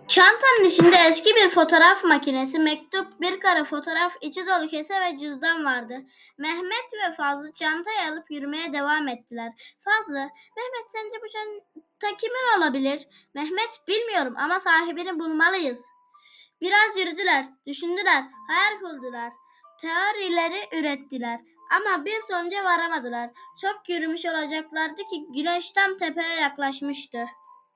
Çantanın içinde eski bir fotoğraf makinesi, mektup, bir kare fotoğraf, içi dolu kese ve cüzdan vardı. Mehmet ve Fazlı çantayı alıp yürümeye devam ettiler. Fazlı, Mehmet sence bu çanta kimin olabilir? Mehmet, bilmiyorum ama sahibini bulmalıyız. Biraz yürüdüler, düşündüler, hayal kurdular, teorileri ürettiler. Ama bir sonuca varamadılar. Çok yürümüş olacaklardı ki güneş tam tepeye yaklaşmıştı.